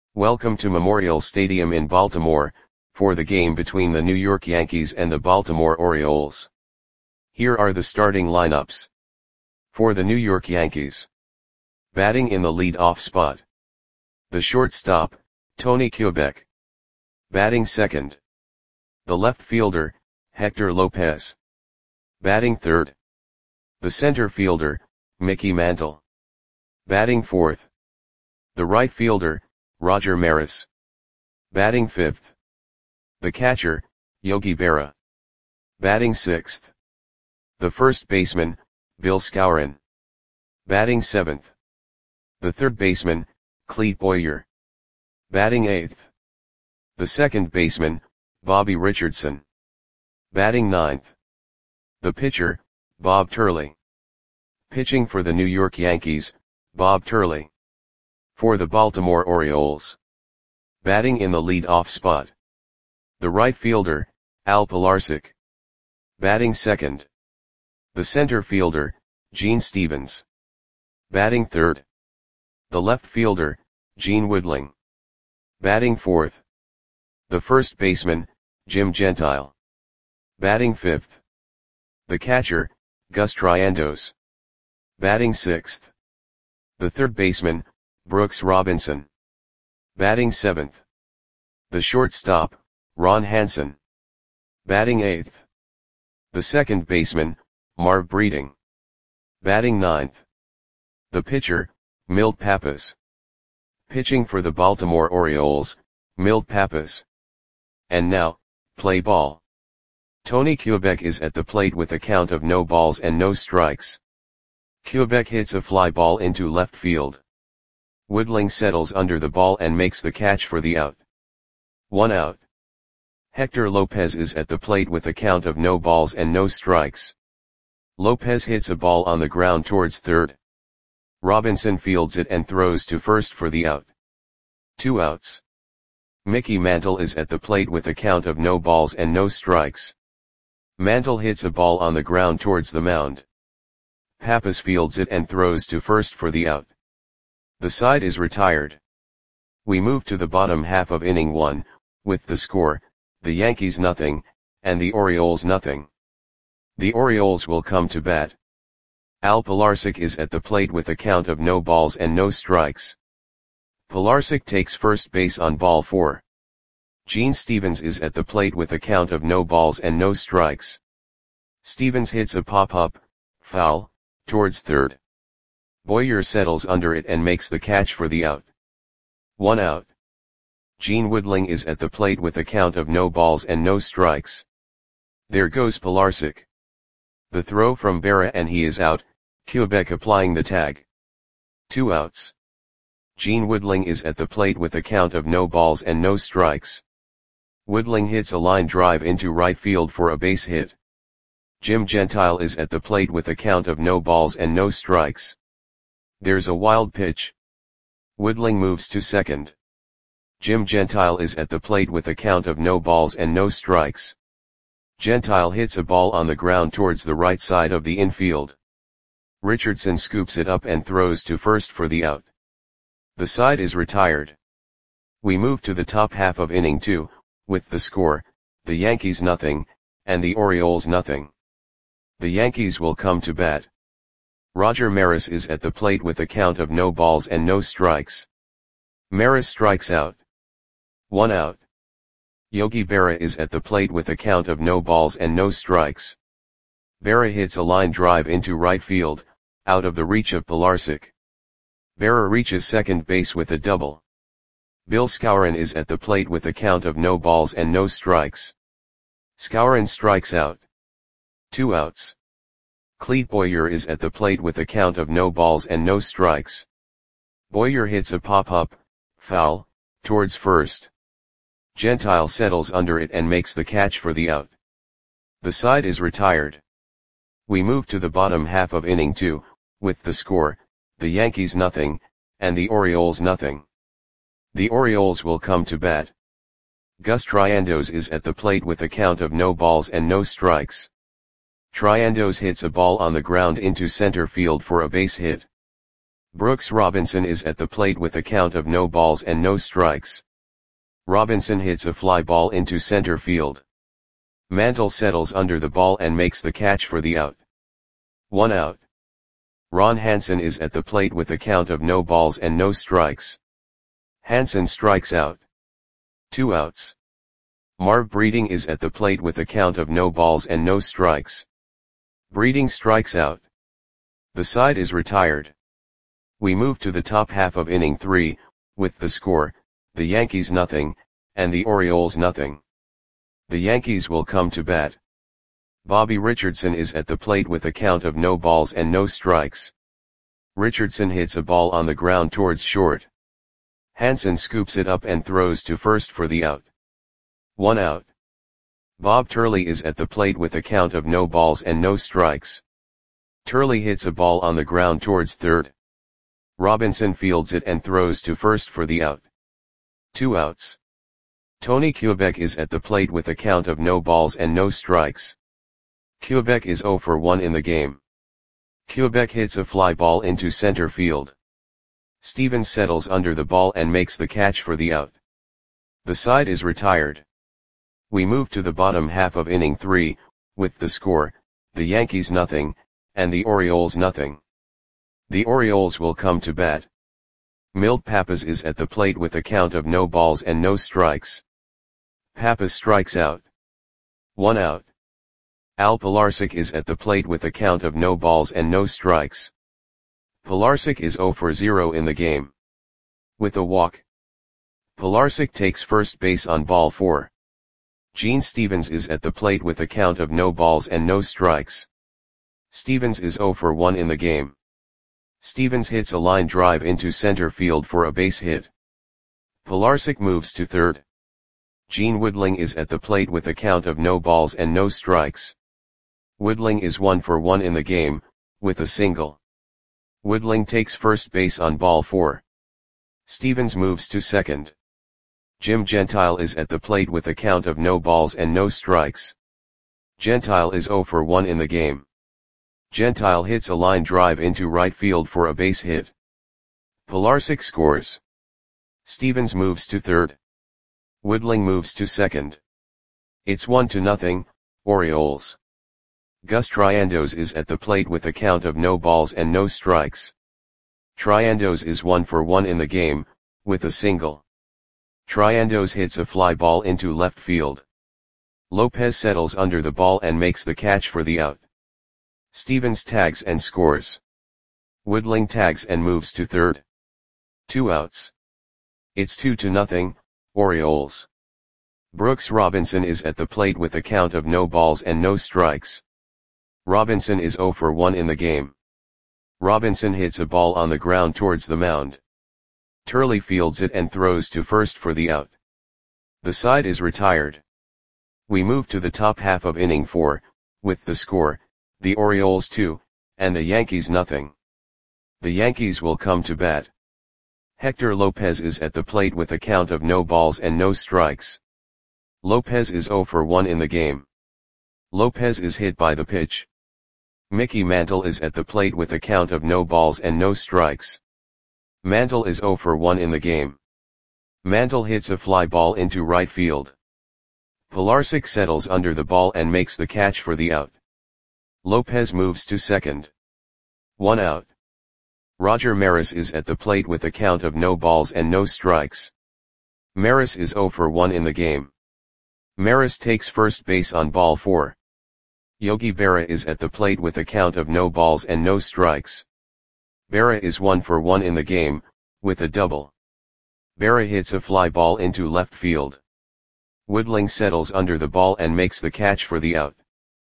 Welcome to Memorial Stadium in Baltimore, for the game between the New York Yankees and the Baltimore Orioles. Here are the starting lineups. For the New York Yankees. Batting in the lead-off spot. The shortstop, Tony Kubek. Batting second. The left fielder, Hector Lopez. Batting third. The center fielder, Mickey Mantle. Batting fourth. The right fielder, Roger Maris. Batting fifth. The catcher, Yogi Berra. Batting sixth. The first baseman, Bill Skowron. Batting seventh. The third baseman, Clete Boyer. Batting eighth. The second baseman, Bobby Richardson. Batting ninth. The pitcher, Bob Turley. Pitching for the New York Yankees, Bob Turley. For the Baltimore Orioles. Batting in the lead-off spot. The right fielder, Al Pilarczyk. Batting second. The center fielder, Gene Stevens. Batting third. The left fielder, Gene Woodling. Batting fourth. The first baseman, Jim Gentile. Batting fifth. The catcher, Gus Triandos. Batting sixth. The third baseman, Brooks Robinson. Batting seventh. The shortstop, Ron Hansen. Batting eighth. The second baseman, Marv Breeding. Batting ninth. The pitcher, Milt Pappas. Pitching for the Baltimore Orioles, Milt Pappas. And now, play ball. Tony Kubek is at the plate with a count of no balls and no strikes. Kubek hits a fly ball into left field. Woodling settles under the ball and makes the catch for the out. 1 out. Hector Lopez is at the plate with a count of no balls and no strikes. Lopez hits a ball on the ground towards third. Robinson fields it and throws to first for the out. 2 outs. Mickey Mantle is at the plate with a count of no balls and no strikes. Mantle hits a ball on the ground towards the mound. Pappas fields it and throws to first for the out. The side is retired. We move to the bottom half of inning 1, with the score, the Yankees nothing, and the Orioles nothing. The Orioles will come to bat. Al Pilarczyk is at the plate with a count of no balls and no strikes. Pilarczyk takes first base on ball 4. Gene Stevens is at the plate with a count of no balls and no strikes. Stevens hits a pop-up, foul, towards third. Boyer settles under it and makes the catch for the out. 1 out. Gene Woodling is at the plate with a count of no balls and no strikes. There goes Pilarczyk. The throw from Berra and he is out, Kubek applying the tag. 2 outs. Gene Woodling is at the plate with a count of no balls and no strikes. Woodling hits a line drive into right field for a base hit. Jim Gentile is at the plate with a count of no balls and no strikes. There's a wild pitch. Woodling moves to second. Jim Gentile is at the plate with a count of no balls and no strikes. Gentile hits a ball on the ground towards the right side of the infield. Richardson scoops it up and throws to first for the out. The side is retired. We move to the top half of inning 2, with the score, the Yankees nothing, and the Orioles nothing. The Yankees will come to bat. Roger Maris is at the plate with a count of no balls and no strikes. Maris strikes out. 1 out. Yogi Berra is at the plate with a count of no balls and no strikes. Berra hits a line drive into right field, out of the reach of Pilarczyk. Berra reaches second base with a double. Bill Skowron is at the plate with a count of no balls and no strikes. Skowron strikes out. 2 outs. Clete Boyer is at the plate with a count of no balls and no strikes. Boyer hits a pop-up, foul, towards first. Gentile settles under it and makes the catch for the out. The side is retired. We move to the bottom half of inning 2, with the score, the Yankees nothing, and the Orioles nothing. The Orioles will come to bat. Gus Triandos is at the plate with a count of no balls and no strikes. Triandos hits a ball on the ground into center field for a base hit. Brooks Robinson is at the plate with a count of no balls and no strikes. Robinson hits a fly ball into center field. Mantle settles under the ball and makes the catch for the out. 1 out. Ron Hansen is at the plate with a count of no balls and no strikes. Hansen strikes out. 2 outs. Marv Breeding is at the plate with a count of no balls and no strikes. Breeding strikes out. The side is retired. We move to the top half of inning 3, with the score, the Yankees nothing, and the Orioles nothing. The Yankees will come to bat. Bobby Richardson is at the plate with a count of no balls and no strikes. Richardson hits a ball on the ground towards short. Hansen scoops it up and throws to first for the out. 1 out. Bob Turley is at the plate with a count of no balls and no strikes. Turley hits a ball on the ground towards third. Robinson fields it and throws to first for the out. 2 outs. Tony Kubek is at the plate with a count of no balls and no strikes. Kubek is 0 for 1 in the game. Kubek hits a fly ball into center field. Stevens settles under the ball and makes the catch for the out. The side is retired. We move to the bottom half of inning 3, with the score, the Yankees nothing, and the Orioles nothing. The Orioles will come to bat. Milt Pappas is at the plate with a count of no balls and no strikes. Pappas strikes out. 1 out. Al Pilarczyk is at the plate with a count of no balls and no strikes. Pilarczyk is 0 for 0 in the game. With a walk. Pilarczyk takes first base on ball 4. Gene Stevens is at the plate with a count of no balls and no strikes. Stevens is 0 for 1 in the game. Stevens hits a line drive into center field for a base hit. Pilarczyk moves to third. Gene Woodling is at the plate with a count of no balls and no strikes. Woodling is 1 for 1 in the game, with a single. Woodling takes first base on ball 4. Stevens moves to second. Jim Gentile is at the plate with a count of no balls and no strikes. Gentile is 0 for 1 in the game. Gentile hits a line drive into right field for a base hit. Pilarczyk scores. Stevens moves to third. Woodling moves to second. It's 1-0, Orioles. Gus Triandos is at the plate with a count of no balls and no strikes. Triandos is 1 for 1 in the game, with a single. Triandos hits a fly ball into left field. Lopez settles under the ball and makes the catch for the out. Stevens tags and scores. Woodling tags and moves to third. 2 outs. It's 2-0, Orioles. Brooks Robinson is at the plate with a count of no balls and no strikes. Robinson is 0 for 1 in the game. Robinson hits a ball on the ground towards the mound. Turley fields it and throws to first for the out. The side is retired. We move to the top half of inning 4, with the score, the Orioles 2, and the Yankees nothing. The Yankees will come to bat. Hector Lopez is at the plate with a count of no balls and no strikes. Lopez is 0 for 1 in the game. Lopez is hit by the pitch. Mickey Mantle is at the plate with a count of no balls and no strikes. Mantle is 0 for 1 in the game. Mantle hits a fly ball into right field. Pilarczyk settles under the ball and makes the catch for the out. Lopez moves to second. 1 out. Roger Maris is at the plate with a count of no balls and no strikes. Maris is 0 for 1 in the game. Maris takes first base on ball 4. Yogi Berra is at the plate with a count of no balls and no strikes. Berra is 1 for 1 in the game, with a double. Berra hits a fly ball into left field. Woodling settles under the ball and makes the catch for the out.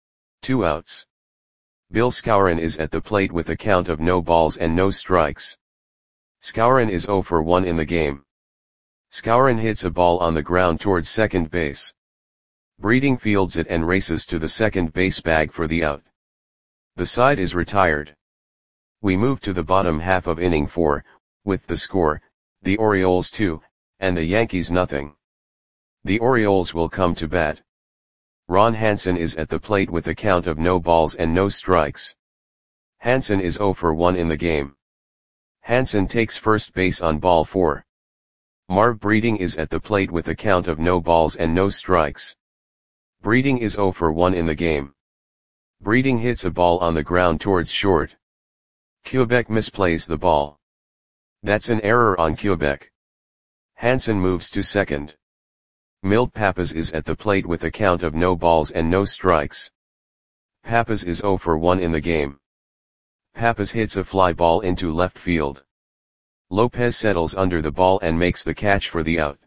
2 outs. Bill Skowron is at the plate with a count of no balls and no strikes. Skowron is 0 for 1 in the game. Skowron hits a ball on the ground towards second base. Breeding fields it and races to the second base bag for the out. The side is retired. We move to the bottom half of inning 4, with the score, the Orioles 2, and the Yankees nothing. The Orioles will come to bat. Ron Hansen is at the plate with a count of no balls and no strikes. Hansen is 0 for 1 in the game. Hansen takes first base on ball 4. Marv Breeding is at the plate with a count of no balls and no strikes. Breeding is 0 for 1 in the game. Breeding hits a ball on the ground towards short. Quebec misplays the ball. That's an error on Quebec. Hansen moves to second. Milt Pappas is at the plate with a count of no balls and no strikes. Pappas is 0 for 1 in the game. Pappas hits a fly ball into left field. Lopez settles under the ball and makes the catch for the out.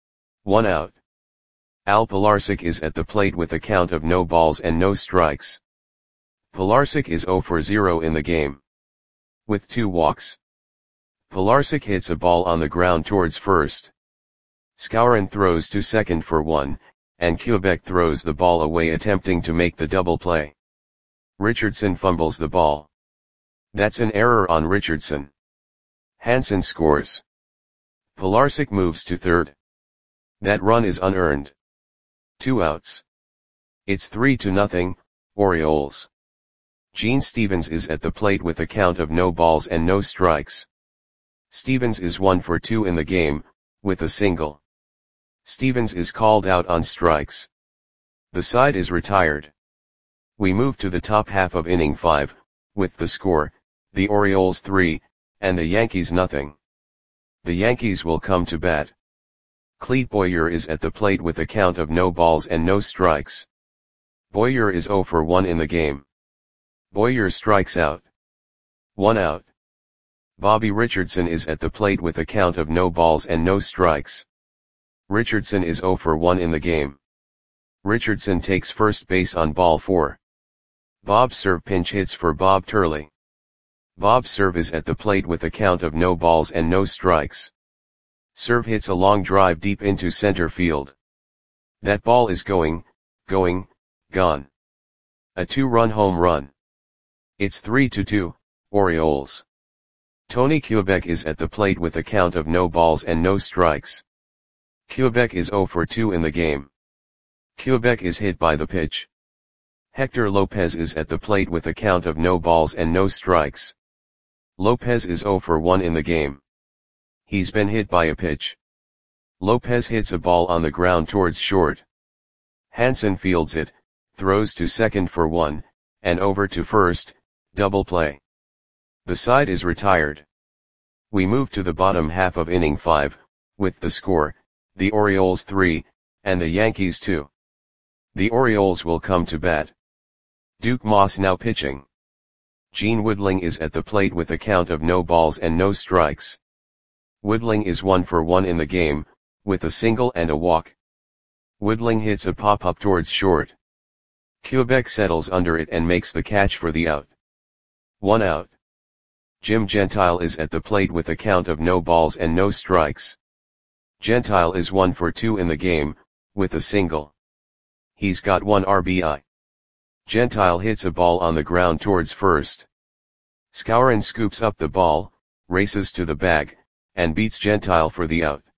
1 out. Al Pilarczyk is at the plate with a count of no balls and no strikes. Pilarczyk is 0 for 0 in the game. With 2 walks. Pilarczyk hits a ball on the ground towards first. Skowron throws to second for 1, and Quebec throws the ball away attempting to make the double play. Richardson fumbles the ball. That's an error on Richardson. Hansen scores. Pilarczyk moves to third. That run is unearned. 2 outs. It's 3-0, Orioles. Gene Stevens is at the plate with a count of no balls and no strikes. Stevens is 1 for 2 in the game, with a single. Stevens is called out on strikes. The side is retired. We move to the top half of inning 5, with the score, the Orioles 3, and the Yankees nothing. The Yankees will come to bat. Clete Boyer is at the plate with a count of no balls and no strikes. Boyer is 0 for 1 in the game. Boyer strikes out. 1 out. Bobby Richardson is at the plate with a count of no balls and no strikes. Richardson is 0 for 1 in the game. Richardson takes first base on ball 4. Bob Cerv pinch hits for Bob Turley. Bob Cerv is at the plate with a count of no balls and no strikes. Cerv hits a long drive deep into center field. That ball is gone. A 2-run home run. It's 3-2, Orioles. Tony Quebec is at the plate with a count of no balls and no strikes. Quebec is 0 for 2 in the game. Quebec is hit by the pitch. Hector Lopez is at the plate with a count of no balls and no strikes. Lopez is 0 for 1 in the game. He's been hit by a pitch. Lopez hits a ball on the ground towards short. Hansen fields it, throws to second for 1, and over to first, double play. The side is retired. We move to the bottom half of inning 5, with the score, the Orioles 3, and the Yankees 2. The Orioles will come to bat. Duke Moss now pitching. Gene Woodling is at the plate with a count of no balls and no strikes. Woodling is 1 for 1 in the game, with a single and a walk. Woodling hits a pop-up towards short. Quebec settles under it and makes the catch for the out. 1 out. Jim Gentile is at the plate with a count of no balls and no strikes. Gentile is 1 for 2 in the game, with a single. He's got 1 RBI. Gentile hits a ball on the ground towards first. Skowron scoops up the ball, races to the bag, and beats Gentile for the out.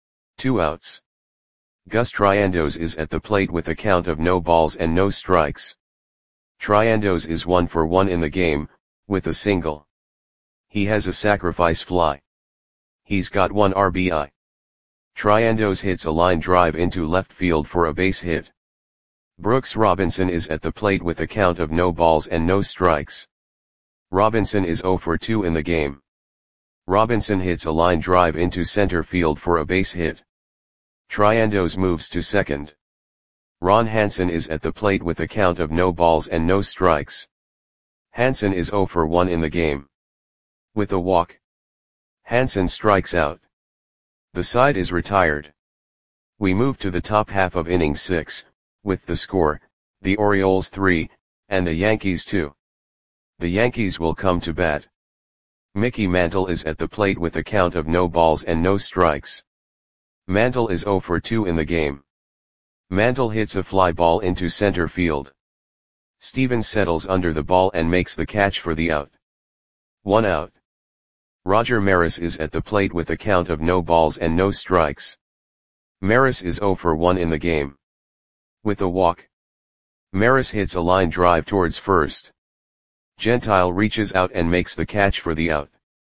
2 outs. Gus Triandos is at the plate with a count of no balls and no strikes. Triandos is 1 for 1 in the game, with a single. He has a sacrifice fly. He's got 1 RBI. Triandos hits a line drive into left field for a base hit. Brooks Robinson is at the plate with a count of no balls and no strikes. Robinson is 0 for 2 in the game. Robinson hits a line drive into center field for a base hit. Triandos moves to second. Ron Hansen is at the plate with a count of no balls and no strikes. Hansen is 0 for 1 in the game. With a walk. Hansen strikes out. The side is retired. We move to the top half of inning 6, with the score, the Orioles 3, and the Yankees 2. The Yankees will come to bat. Mickey Mantle is at the plate with a count of no balls and no strikes. Mantle is 0 for 2 in the game. Mantle hits a fly ball into center field. Stevens settles under the ball and makes the catch for the out. 1 out. Roger Maris is at the plate with a count of no balls and no strikes. Maris is 0 for 1 in the game. With a walk. Maris hits a line drive towards first. Gentile reaches out and makes the catch for the out.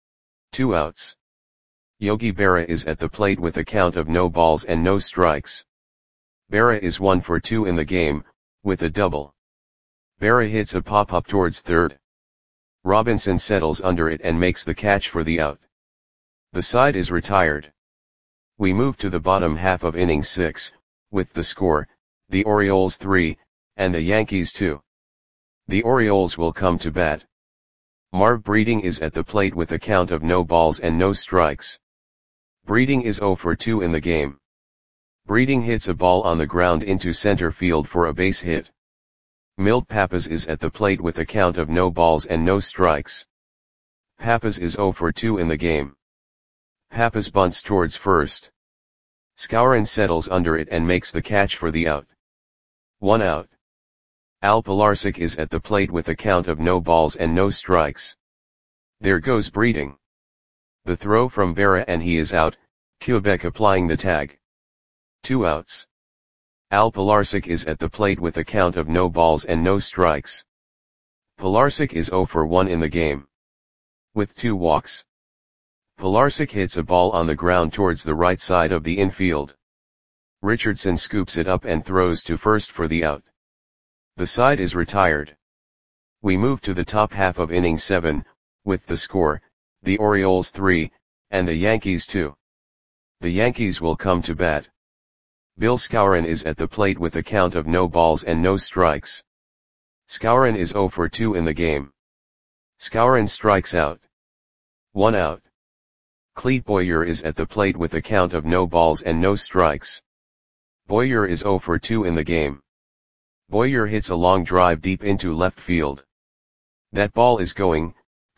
2 outs. Yogi Berra is at the plate with a count of no balls and no strikes. Berra is 1 for 2 in the game, with a double. Berra hits a pop-up towards third. Robinson settles under it and makes the catch for the out. The side is retired. We move to the bottom half of inning 6, with the score, the Orioles 3, and the Yankees 2. The Orioles will come to bat. Marv Breeding is at the plate with a count of no balls and no strikes. Breeding is 0 for 2 in the game. Breeding hits a ball on the ground into center field for a base hit. Milt Pappas is at the plate with a count of no balls and no strikes. Pappas is 0 for 2 in the game. Pappas bunts towards first. Skowron settles under it and makes the catch for the out. 1 out. Al Pilarczyk is at the plate with a count of no balls and no strikes. There goes Breeding. The throw from Berra and he is out, Kubek applying the tag. 2 outs. Al Pilarczyk is at the plate with a count of no balls and no strikes. Pilarczyk is 0 for 1 in the game. With 2 walks. Pilarczyk hits a ball on the ground towards the right side of the infield. Richardson scoops it up and throws to first for the out. The side is retired. We move to the top half of inning 7, with the score, the Orioles 3, and the Yankees 2. The Yankees will come to bat. Bill Skowron is at the plate with a count of no balls and no strikes. Skowron is 0 for 2 in the game. Skowron strikes out. 1 out. Clete Boyer is at the plate with a count of no balls and no strikes. Boyer is 0 for 2 in the game. Boyer hits a long drive deep into left field. That ball is gone.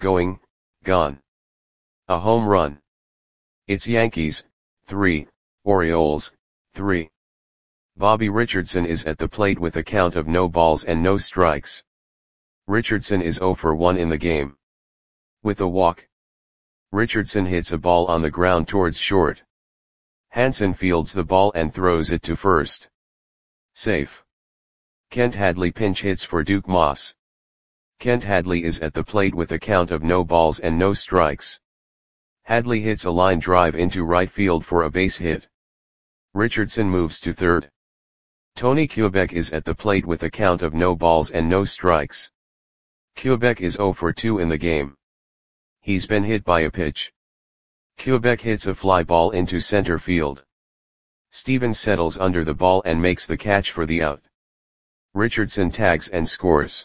A home run. It's Yankees, 3, Orioles, 3. Bobby Richardson is at the plate with a count of no balls and no strikes. Richardson is 0 for 1 in the game. With a walk. Richardson hits a ball on the ground towards short. Hansen fields the ball and throws it to first. Safe. Kent Hadley pinch hits for Duke Moss. Kent Hadley is at the plate with a count of no balls and no strikes. Hadley hits a line drive into right field for a base hit. Richardson moves to third. Tony Kubek is at the plate with a count of no balls and no strikes. Kubek is 0 for 2 in the game. He's been hit by a pitch. Kubek hits a fly ball into center field. Stevens settles under the ball and makes the catch for the out. Richardson tags and scores.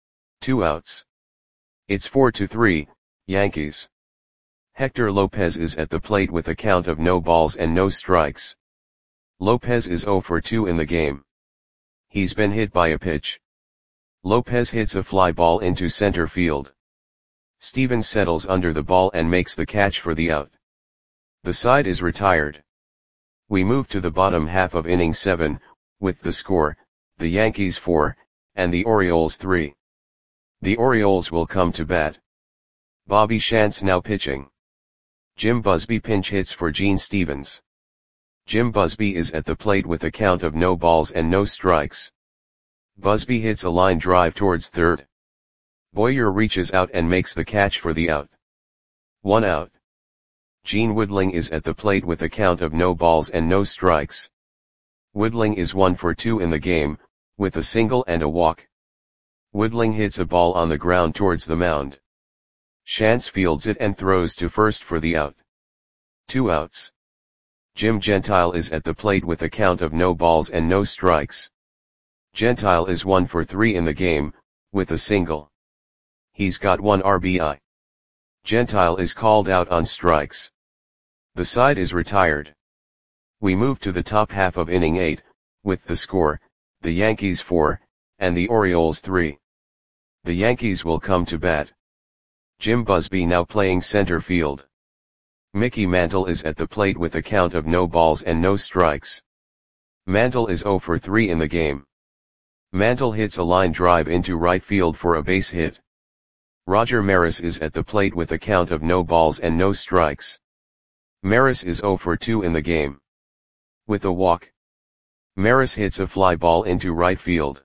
2 outs. It's 4-3, Yankees. Hector Lopez is at the plate with a count of no balls and no strikes. Lopez is 0 for 2 in the game. He's been hit by a pitch. Lopez hits a fly ball into center field. Stevens settles under the ball and makes the catch for the out. The side is retired. We move to the bottom half of inning 7, with the score, the Yankees 4, and the Orioles 3. The Orioles will come to bat. Bobby Shantz now pitching. Jim Busby pinch hits for Gene Stevens. Jim Busby is at the plate with a count of no balls and no strikes. Busby hits a line drive towards third. Boyer reaches out and makes the catch for the out. 1 out. Gene Woodling is at the plate with a count of no balls and no strikes. Woodling is 1 for 2 in the game, with a single and a walk. Woodling hits a ball on the ground towards the mound. Shantz fields it and throws to first for the out. 2 outs. Jim Gentile is at the plate with a count of no balls and no strikes. Gentile is 1 for 3 in the game, with a single. He's got 1 RBI. Gentile is called out on strikes. The side is retired. We move to the top half of inning 8, with the score, the Yankees 4, and the Orioles 3. The Yankees will come to bat. Jim Busby now playing center field. Mickey Mantle is at the plate with a count of no balls and no strikes. Mantle is 0 for 3 in the game. Mantle hits a line drive into right field for a base hit. Roger Maris is at the plate with a count of no balls and no strikes. Maris is 0 for 2 in the game. With a walk. Maris hits a fly ball into right field.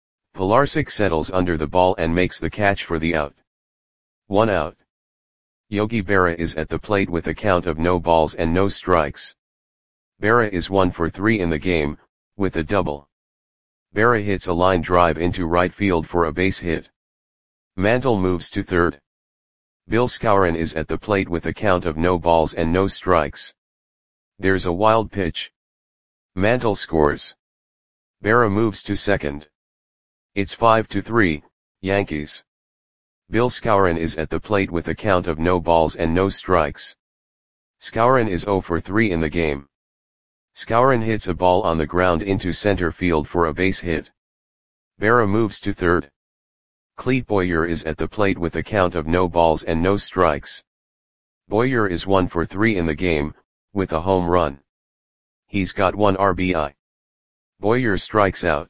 Pilarczyk settles under the ball and makes the catch for the out. 1 out. Yogi Berra is at the plate with a count of no balls and no strikes. Berra is 1 for 3 in the game, with a double. Berra hits a line drive into right field for a base hit. Mantle moves to third. Bill Skowron is at the plate with a count of no balls and no strikes. There's a wild pitch. Mantle scores. Berra moves to second. It's 5-3, Yankees. Bill Skowron is at the plate with a count of no balls and no strikes. Skowron is 0 for 3 in the game. Skowron hits a ball on the ground into center field for a base hit. Berra moves to third. Clete Boyer is at the plate with a count of no balls and no strikes. Boyer is 1 for 3 in the game, with a home run. He's got 1 RBI. Boyer strikes out.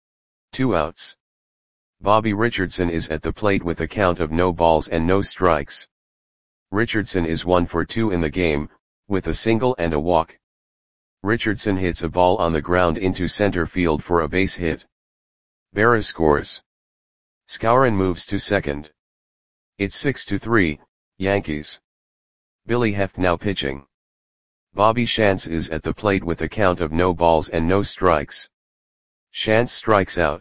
2 outs. Bobby Richardson is at the plate with a count of no balls and no strikes. Richardson is 1 for 2 in the game, with a single and a walk. Richardson hits a ball on the ground into center field for a base hit. Berra scores. Skowron moves to second. It's 6-3, Yankees. Billy Heft now pitching. Bobby Shantz is at the plate with a count of no balls and no strikes. Shantz strikes out.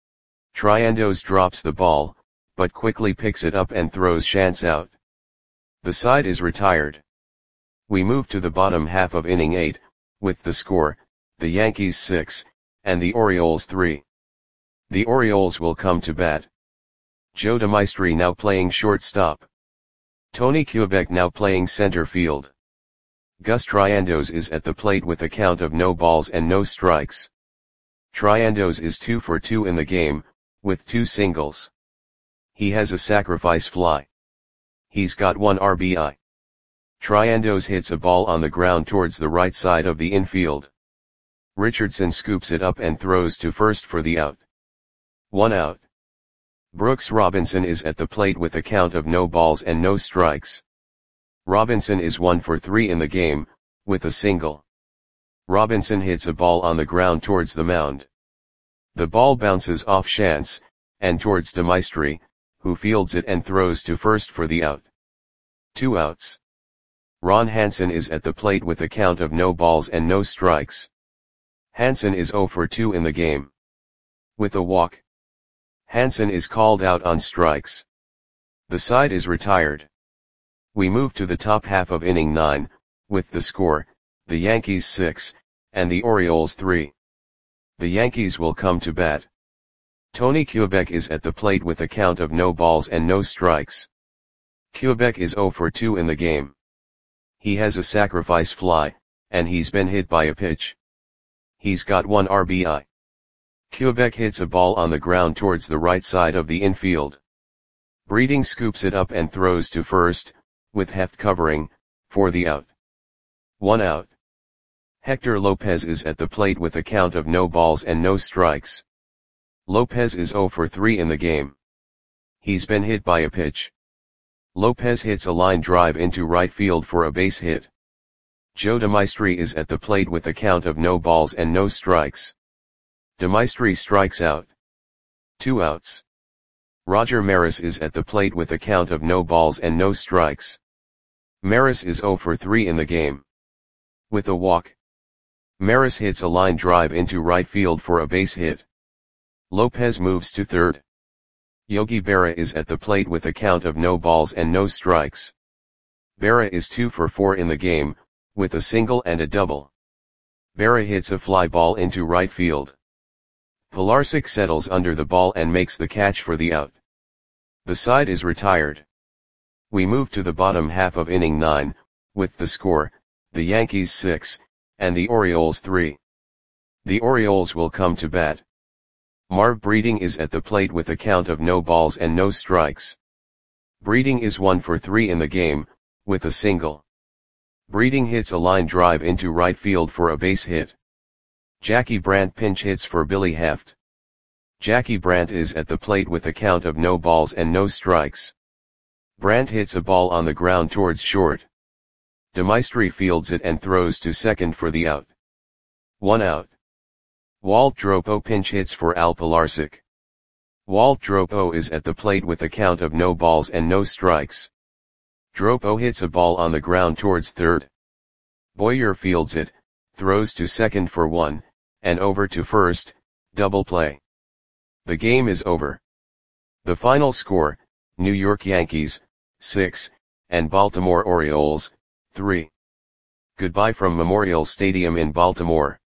Triandos drops the ball, but quickly picks it up and throws Shantz out. The side is retired. We move to the bottom half of inning 8, with the score, the Yankees 6, and the Orioles 3. The Orioles will come to bat. Joe DeMaestri now playing shortstop. Tony Kubek now playing center field. Gus Triandos is at the plate with a count of no balls and no strikes. Triandos is 2 for 2 in the game, with 2 singles. He has a sacrifice fly. He's got 1 RBI. Triandos hits a ball on the ground towards the right side of the infield. Richardson scoops it up and throws to first for the out. 1 out. Brooks Robinson is at the plate with a count of no balls and no strikes. Robinson is 1 for 3 in the game, with a single. Robinson hits a ball on the ground towards the mound. The ball bounces off Shantz, and towards DeMaestri, who fields it and throws to first for the out. 2 outs. Ron Hansen is at the plate with a count of no balls and no strikes. Hansen is 0 for 2 in the game. With a walk. Hansen is called out on strikes. The side is retired. We move to the top half of inning 9, with the score, the Yankees 6, and the Orioles 3. The Yankees will come to bat. Tony Kubek is at the plate with a count of no balls and no strikes. Kubek is 0 for 2 in the game. He has a sacrifice fly, and he's been hit by a pitch. He's got 1 RBI. Kubek hits a ball on the ground towards the right side of the infield. Breeding scoops it up and throws to first, with Heft covering, for the out. 1 out. Hector Lopez is at the plate with a count of no balls and no strikes. Lopez is 0 for 3 in the game. He's been hit by a pitch. Lopez hits a line drive into right field for a base hit. Joe DeMaestri is at the plate with a count of no balls and no strikes. DeMaestri strikes out. 2 outs. Roger Maris is at the plate with a count of no balls and no strikes. Maris is 0 for 3 in the game. With a walk. Maris hits a line drive into right field for a base hit. Lopez moves to third. Yogi Berra is at the plate with a count of no balls and no strikes. Berra is 2 for 4 in the game, with a single and a double. Berra hits a fly ball into right field. Pilarczyk settles under the ball and makes the catch for the out. The side is retired. We move to the bottom half of inning 9, with the score, the Yankees 6, and the Orioles 3. The Orioles will come to bat. Marv Breeding is at the plate with a count of no balls and no strikes. Breeding is 1 for 3 in the game, with a single. Breeding hits a line drive into right field for a base hit. Jackie Brandt pinch hits for Billy Heft. Jackie Brandt is at the plate with a count of no balls and no strikes. Brandt hits a ball on the ground towards short. DeMaestri fields it and throws to second for the out. 1 out. Walt Dropo pinch hits for Al Pilarczyk. Walt Dropo is at the plate with a count of no balls and no strikes. Dropo hits a ball on the ground towards third. Boyer fields it, throws to second for 1, and over to first, double play. The game is over. The final score, New York Yankees, 6, and Baltimore Orioles, 3. Goodbye from Memorial Stadium in Baltimore.